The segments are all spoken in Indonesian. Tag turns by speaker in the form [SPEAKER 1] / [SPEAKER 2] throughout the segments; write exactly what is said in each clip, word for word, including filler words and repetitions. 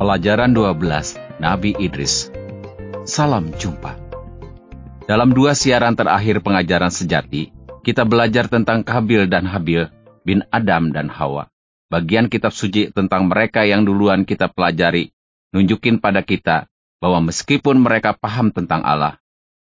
[SPEAKER 1] Pelajaran dua belas, Nabi Idris. Salam jumpa. Dalam dua siaran terakhir pengajaran sejati, kita belajar tentang Kabil dan Habil bin Adam dan Hawa. Bagian kitab suci tentang mereka yang duluan kita pelajari, nunjukin pada kita bahwa meskipun mereka paham tentang Allah,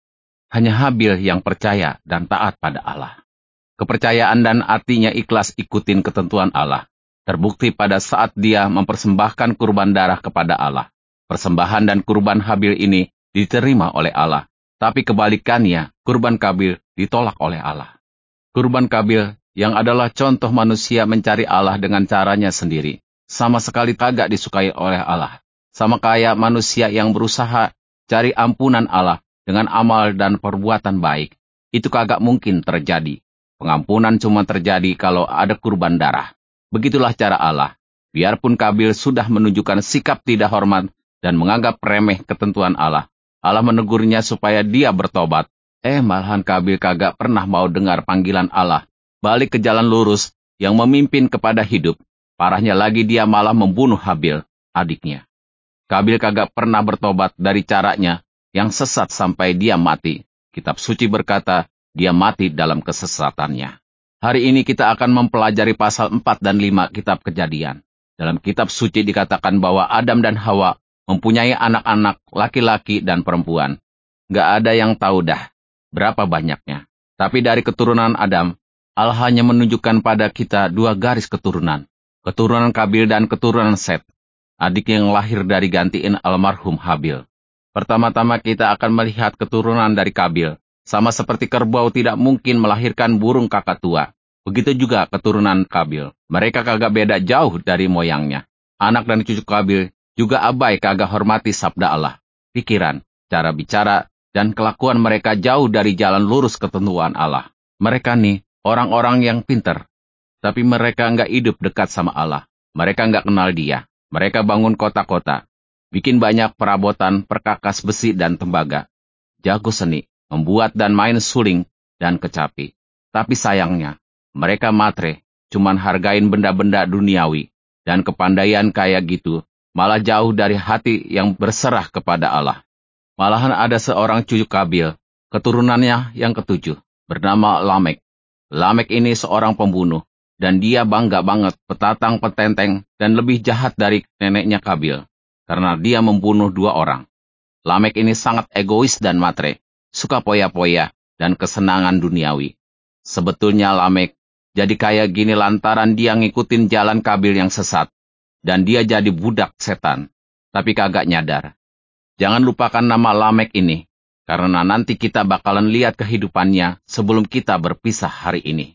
[SPEAKER 1] hanya Habil yang percaya dan taat pada Allah. Kepercayaan dan artinya ikhlas ikutin ketentuan Allah. Terbukti pada saat dia mempersembahkan kurban darah kepada Allah. Persembahan dan kurban Habil ini diterima oleh Allah. Tapi kebalikannya, kurban Kabil ditolak oleh Allah. Kurban Kabil yang adalah contoh manusia mencari Allah dengan caranya sendiri, sama sekali kagak disukai oleh Allah. Sama kayak manusia yang berusaha cari ampunan Allah dengan amal dan perbuatan baik. Itu kagak mungkin terjadi. Pengampunan cuma terjadi kalau ada kurban darah. Begitulah cara Allah. Biarpun Kabil sudah menunjukkan sikap tidak hormat dan menganggap remeh ketentuan Allah, Allah menegurnya supaya dia bertobat. Eh malahan Kabil kagak pernah mau dengar panggilan Allah, balik ke jalan lurus yang memimpin kepada hidup. Parahnya lagi dia malah membunuh Habil, adiknya. Kabil kagak pernah bertobat dari caranya yang sesat sampai dia mati. Kitab suci berkata, dia mati dalam kesesatannya. Hari ini kita akan mempelajari pasal empat dan lima kitab Kejadian. Dalam kitab suci dikatakan bahwa Adam dan Hawa mempunyai anak-anak laki-laki dan perempuan. Gak ada yang tahu dah berapa banyaknya. Tapi dari keturunan Adam, Allah hanya menunjukkan pada kita dua garis keturunan. Keturunan Kabil dan keturunan Set, adik yang lahir dari gantiin almarhum Habil. Pertama-tama kita akan melihat keturunan dari Kabil. Sama seperti kerbau tidak mungkin melahirkan burung kakak tua. Begitu juga keturunan Kabil. Mereka kagak beda jauh dari moyangnya. Anak dan cucu Kabil juga abai kagak hormati sabda Allah. Pikiran, cara bicara, dan kelakuan mereka jauh dari jalan lurus ketentuan Allah. Mereka nih orang-orang yang pinter. Tapi mereka nggak hidup dekat sama Allah. Mereka nggak kenal dia. Mereka bangun kota-kota. Bikin banyak perabotan, perkakas besi dan tembaga. Jago seni. Membuat dan main suling dan kecapi. Tapi sayangnya, mereka matre, cuman hargain benda-benda duniawi, dan kepandaian kayak gitu, malah jauh dari hati yang berserah kepada Allah. Malahan ada seorang cucu Kabil, keturunannya yang ketujuh, bernama Lamek. Lamek ini seorang pembunuh, dan dia bangga banget petatang petenteng dan lebih jahat dari neneknya Kabil, karena dia membunuh dua orang. Lamek ini sangat egois dan matre. Suka poya-poya dan kesenangan duniawi. Sebetulnya Lamek jadi kayak gini lantaran dia ngikutin jalan Kabil yang sesat. Dan dia jadi budak setan. Tapi kagak nyadar. Jangan lupakan nama Lamek ini. Karena nanti kita bakalan lihat kehidupannya sebelum kita berpisah hari ini.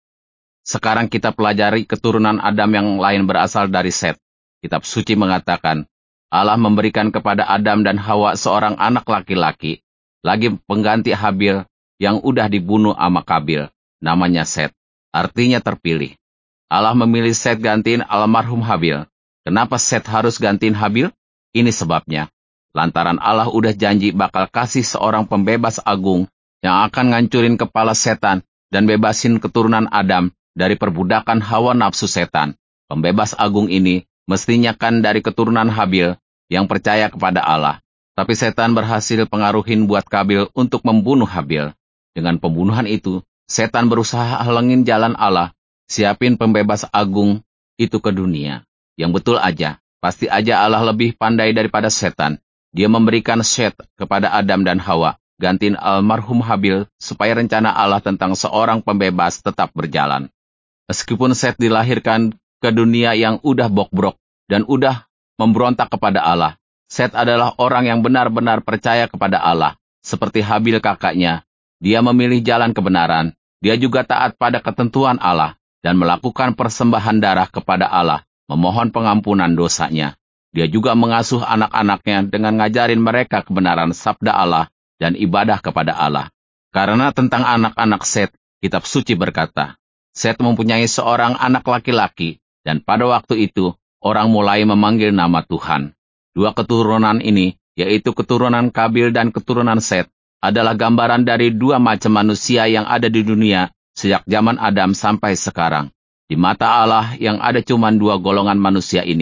[SPEAKER 1] Sekarang kita pelajari keturunan Adam yang lain berasal dari Set. Kitab suci mengatakan, Allah memberikan kepada Adam dan Hawa seorang anak laki-laki. Lagi pengganti Habil yang udah dibunuh sama Kabil, namanya Set, artinya terpilih. Allah memilih Set gantiin almarhum Habil. Kenapa Set harus gantiin Habil? Ini sebabnya. Lantaran Allah udah janji bakal kasih seorang pembebas agung yang akan ngancurin kepala setan dan bebasin keturunan Adam dari perbudakan hawa nafsu setan. Pembebas agung ini mestinya kan dari keturunan Habil yang percaya kepada Allah. Tapi setan berhasil pengaruhin buat Kabil untuk membunuh Habil. Dengan pembunuhan itu, setan berusaha halengin jalan Allah, siapin pembebas agung itu ke dunia. Yang betul aja, pasti aja Allah lebih pandai daripada setan. Dia memberikan Set kepada Adam dan Hawa, gantiin almarhum Habil supaya rencana Allah tentang seorang pembebas tetap berjalan. Meskipun Set dilahirkan ke dunia yang udah bok-brok dan udah memberontak kepada Allah, Set adalah orang yang benar-benar percaya kepada Allah. Seperti Habil kakaknya, dia memilih jalan kebenaran. Dia juga taat pada ketentuan Allah dan melakukan persembahan darah kepada Allah, memohon pengampunan dosanya. Dia juga mengasuh anak-anaknya dengan ngajarin mereka kebenaran sabda Allah dan ibadah kepada Allah. Karena tentang anak-anak Set, kitab suci berkata, Set mempunyai seorang anak laki-laki, dan pada waktu itu orang mulai memanggil nama Tuhan. Dua keturunan ini, yaitu keturunan Kabil dan keturunan Set, adalah gambaran dari dua macam manusia yang ada di dunia sejak zaman Adam sampai sekarang. Di mata Allah yang ada cuma dua golongan manusia ini,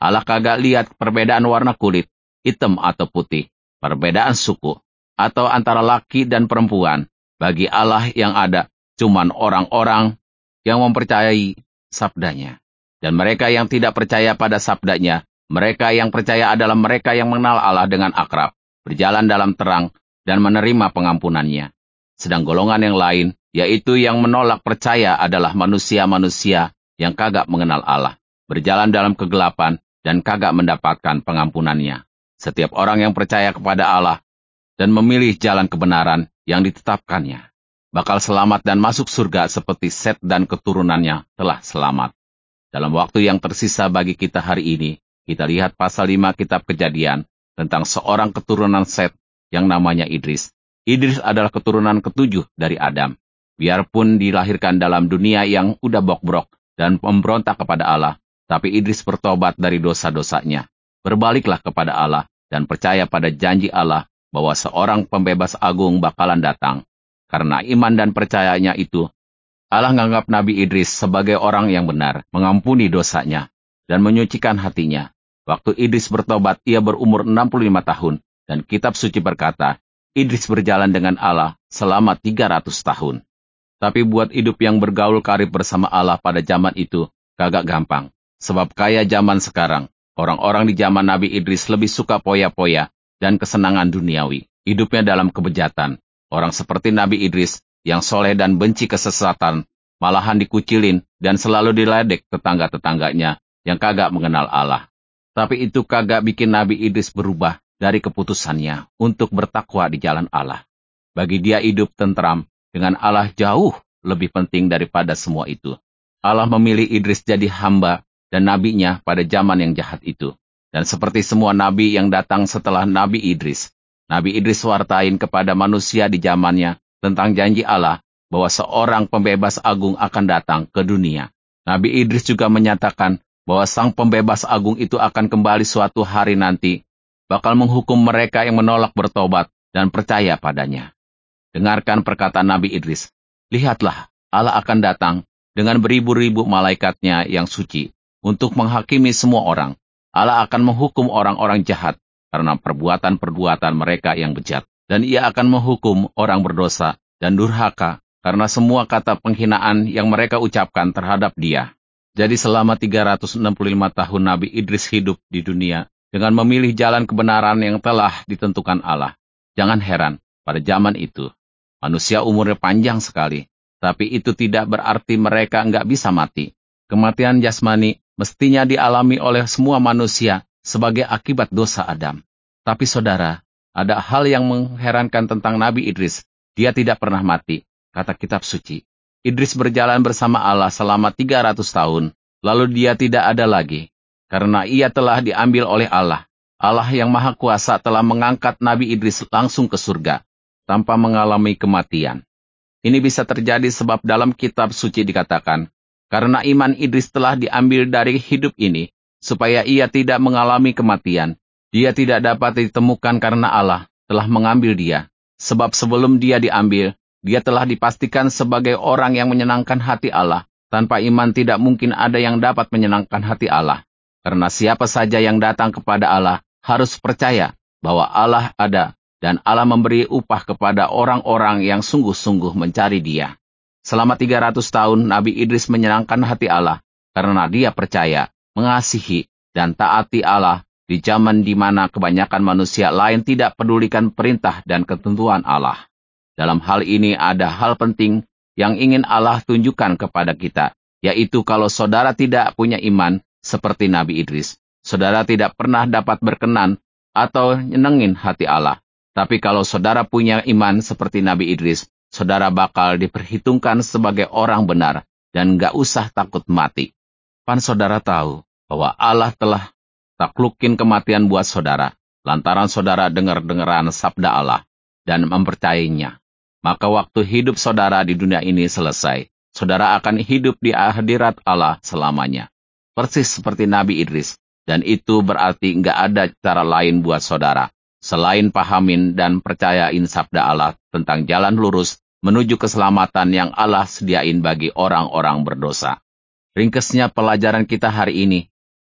[SPEAKER 1] Allah kagak lihat perbedaan warna kulit, hitam atau putih, perbedaan suku, atau antara laki dan perempuan. Bagi Allah yang ada cuman orang-orang yang mempercayai sabdanya. Dan mereka yang tidak percaya pada sabdanya, mereka yang percaya adalah mereka yang mengenal Allah dengan akrab, berjalan dalam terang, dan menerima pengampunannya. Sedang golongan yang lain, yaitu yang menolak percaya adalah manusia-manusia yang kagak mengenal Allah, berjalan dalam kegelapan, dan kagak mendapatkan pengampunannya. Setiap orang yang percaya kepada Allah dan memilih jalan kebenaran yang ditetapkannya, bakal selamat dan masuk surga seperti Set dan keturunannya telah selamat. Dalam waktu yang tersisa bagi kita hari ini, kita lihat pasal lima kitab Kejadian tentang seorang keturunan Set yang namanya Idris. Idris adalah keturunan ketujuh dari Adam. Biarpun dilahirkan dalam dunia yang udah bok-brok dan memberontak kepada Allah, tapi Idris bertobat dari dosa-dosanya. Berbaliklah kepada Allah dan percaya pada janji Allah bahwa seorang pembebas agung bakalan datang. Karena iman dan percayanya itu, Allah menganggap Nabi Idris sebagai orang yang benar, mengampuni dosanya, dan menyucikan hatinya. Waktu Idris bertobat, ia berumur enam puluh lima tahun, dan kitab suci berkata, Idris berjalan dengan Allah selama tiga ratus tahun. Tapi buat hidup yang bergaul karib bersama Allah pada zaman itu, kagak gampang. Sebab kaya zaman sekarang, orang-orang di zaman Nabi Idris lebih suka poya-poya dan kesenangan duniawi. Hidupnya dalam kebejatan. Orang seperti Nabi Idris yang soleh dan benci kesesatan, malahan dikucilin dan selalu diledek tetangga-tetangganya yang kagak mengenal Allah. Tapi itu kagak bikin Nabi Idris berubah dari keputusannya untuk bertakwa di jalan Allah. Bagi dia hidup tentram dengan Allah jauh lebih penting daripada semua itu. Allah memilih Idris jadi hamba dan nabinya pada zaman yang jahat itu. Dan seperti semua nabi yang datang setelah Nabi Idris, Nabi Idris wartain kepada manusia di zamannya tentang janji Allah bahwa seorang pembebas agung akan datang ke dunia. Nabi Idris juga menyatakan bahwa sang pembebas agung itu akan kembali suatu hari nanti, bakal menghukum mereka yang menolak bertobat dan percaya padanya. Dengarkan perkataan Nabi Idris. Lihatlah, Allah akan datang dengan beribu-ribu malaikatnya yang suci untuk menghakimi semua orang. Allah akan menghukum orang-orang jahat karena perbuatan-perbuatan mereka yang bejat. Dan ia akan menghukum orang berdosa dan durhaka karena semua kata penghinaan yang mereka ucapkan terhadap dia. Jadi selama tiga ratus enam puluh lima tahun Nabi Idris hidup di dunia dengan memilih jalan kebenaran yang telah ditentukan Allah. Jangan heran, pada zaman itu, manusia umurnya panjang sekali, tapi itu tidak berarti mereka nggak bisa mati. Kematian jasmani mestinya dialami oleh semua manusia sebagai akibat dosa Adam. Tapi saudara, ada hal yang mengherankan tentang Nabi Idris. Dia tidak pernah mati, kata kitab suci. Idris berjalan bersama Allah selama tiga ratus tahun, lalu dia tidak ada lagi. Karena ia telah diambil oleh Allah. Allah yang Maha Kuasa telah mengangkat Nabi Idris langsung ke surga, tanpa mengalami kematian. Ini bisa terjadi sebab dalam kitab suci dikatakan, karena iman Idris telah diambil dari hidup ini, supaya ia tidak mengalami kematian. Dia tidak dapat ditemukan karena Allah telah mengambil dia. Sebab sebelum dia diambil, dia telah dipastikan sebagai orang yang menyenangkan hati Allah. Tanpa iman tidak mungkin ada yang dapat menyenangkan hati Allah. Karena siapa saja yang datang kepada Allah harus percaya bahwa Allah ada dan Allah memberi upah kepada orang-orang yang sungguh-sungguh mencari dia. Selama tiga ratus tahun Nabi Idris menyenangkan hati Allah karena dia percaya, mengasihi, dan taati Allah di zaman di mana kebanyakan manusia lain tidak pedulikan perintah dan ketentuan Allah. Dalam hal ini ada hal penting yang ingin Allah tunjukkan kepada kita, yaitu kalau saudara tidak punya iman seperti Nabi Idris, saudara tidak pernah dapat berkenan atau nyenengin hati Allah. Tapi kalau saudara punya iman seperti Nabi Idris, saudara bakal diperhitungkan sebagai orang benar dan gak usah takut mati. Pan saudara tahu bahwa Allah telah taklukin kematian buat saudara, lantaran saudara dengar-dengaran sabda Allah dan mempercayainya. Maka waktu hidup saudara di dunia ini selesai, saudara akan hidup di hadirat Allah selamanya. Persis seperti Nabi Idris, dan itu berarti gak ada cara lain buat saudara selain pahamin dan percayain sabda Allah tentang jalan lurus menuju keselamatan yang Allah sediain bagi orang-orang berdosa. Ringkesnya pelajaran kita hari ini,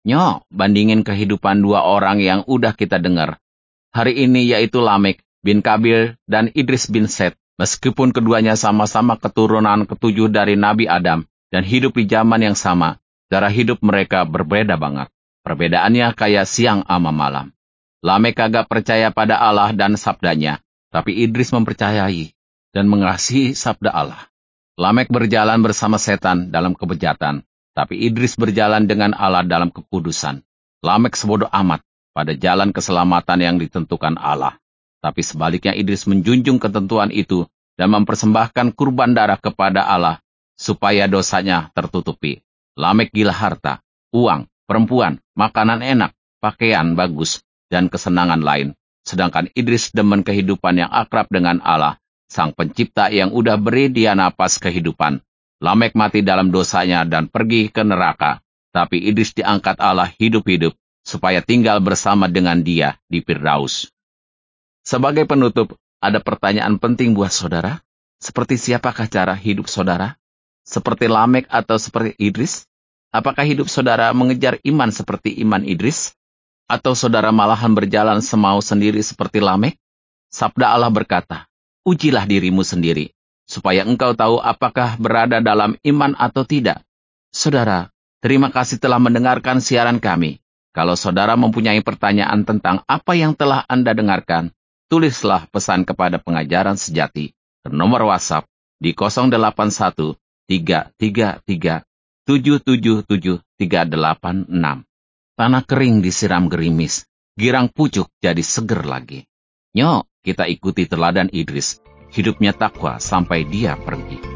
[SPEAKER 1] Nyo, bandingin kehidupan dua orang yang udah kita dengar hari ini, yaitu Lamek bin Kabil dan Idris bin Set. Meskipun keduanya sama-sama keturunan ketujuh dari Nabi Adam dan hidup di zaman yang sama, cara hidup mereka berbeda banget. Perbedaannya kayak siang sama malam. Lamek kagak percaya pada Allah dan sabdanya, tapi Idris mempercayai dan mengasihi sabda Allah. Lamek berjalan bersama setan dalam kebejatan, tapi Idris berjalan dengan Allah dalam kekudusan. Lamek sebodoh amat pada jalan keselamatan yang ditentukan Allah. Tapi sebaliknya Idris menjunjung ketentuan itu dan mempersembahkan kurban darah kepada Allah supaya dosanya tertutupi. Lamek gila harta, uang, perempuan, makanan enak, pakaian bagus, dan kesenangan lain. Sedangkan Idris demen kehidupan yang akrab dengan Allah, Sang Pencipta yang udah beri dia napas kehidupan. Lamek mati dalam dosanya dan pergi ke neraka. Tapi Idris diangkat Allah hidup-hidup supaya tinggal bersama dengan dia di Firdaus. Sebagai penutup, ada pertanyaan penting buat saudara. Seperti siapakah cara hidup saudara? Seperti Lamek atau seperti Idris? Apakah hidup saudara mengejar iman seperti iman Idris? Atau saudara malahan berjalan semau sendiri seperti Lamek? Sabda Allah berkata, ujilah dirimu sendiri, supaya engkau tahu apakah berada dalam iman atau tidak. Saudara, terima kasih telah mendengarkan siaran kami. Kalau saudara mempunyai pertanyaan tentang apa yang telah Anda dengarkan, tulislah pesan kepada Pengajaran Sejati ke nomor WhatsApp di nol delapan satu tiga tiga tiga tujuh tujuh tujuh tiga delapan enam. Tanah kering disiram gerimis, girang pucuk jadi seger lagi. Nyo, kita ikuti teladan Idris, hidupnya takwa sampai dia pergi.